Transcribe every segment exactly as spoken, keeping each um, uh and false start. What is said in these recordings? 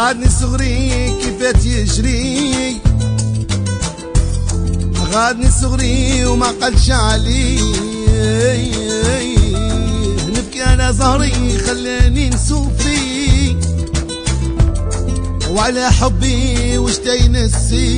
غادني صغري كيفات يجري، غادني صغري وما قالش عليه، نبكي على زهري خلاني نسوفي، وعلى حبي وش تينسي.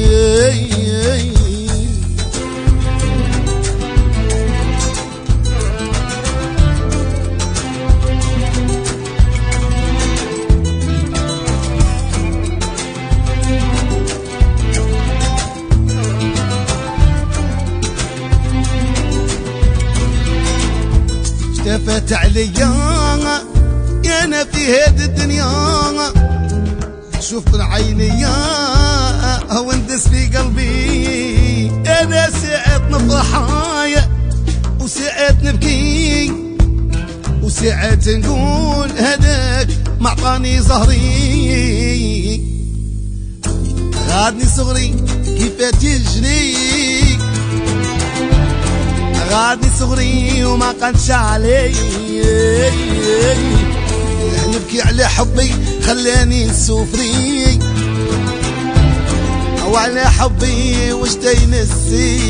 اشتفت عليا يا انا في هاد الدنيا، شوف من عيني وندس في قلبي، انا ساعات نفرح وساعات نبكي، وساعات نقول هداك معطاني زهري. غادني صغري كيفات يجري، غادني صغري وما قالش علي، نبكي على حبي خلاني نسوفري، وعلى حبي وش تينسي.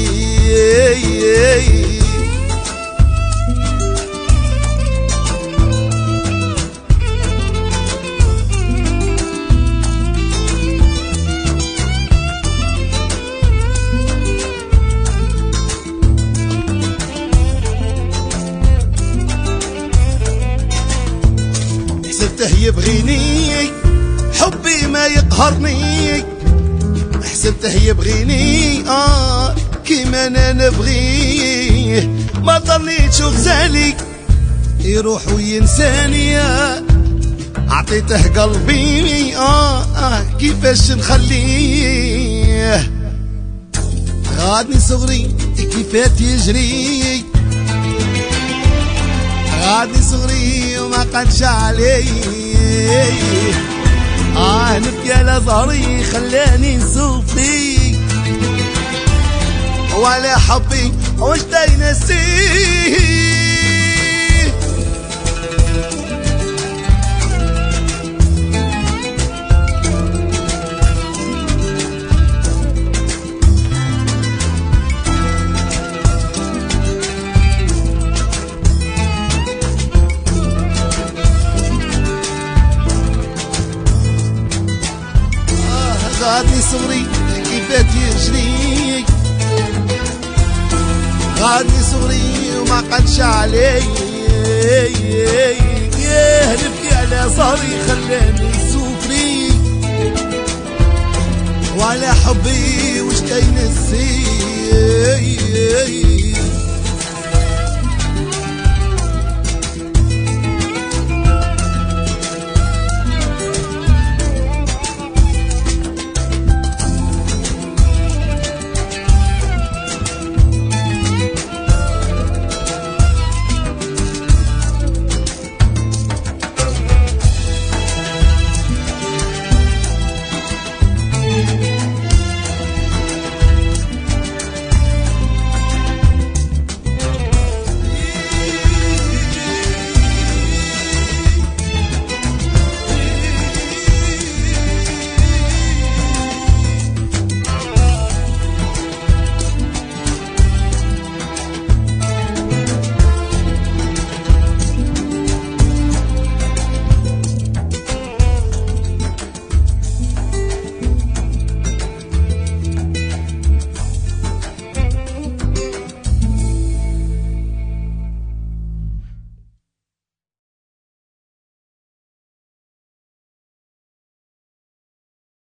حسبته يبغيني حبي ما يقهرني، حسبته يبغيني آه كيما انا نبغيه، ما ضليتش غزالي يروح وينساني، عطيته قلبي آه, آه كيفاش نخليه. غادني صغري كيفات يجري، غادني صغري وما قالش علي، آه نبكي على زهري خلاني نسوفي، وعلى حبي وش تينسي. غادني صغري كيفات يجري، غادني صغري وما قالش علي، ياه نبكي على صهري خلاني سوفري، وعلى حبي وش تينسي.